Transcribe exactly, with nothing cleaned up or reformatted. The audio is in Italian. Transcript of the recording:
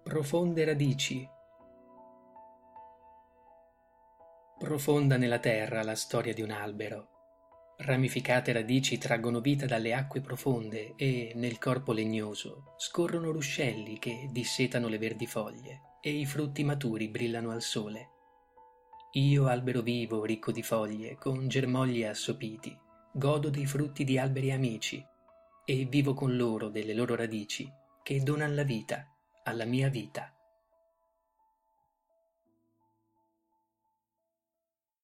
Profonde radici. Profonda nella terra la storia di un albero. Ramificate radici traggono vita dalle acque profonde e, nel corpo legnoso, scorrono ruscelli che dissetano le verdi foglie e i frutti maturi brillano al sole. Io, albero vivo, ricco di foglie, con germogli assopiti, godo dei frutti di alberi amici e vivo con loro delle loro radici che donan la vita alla mia vita.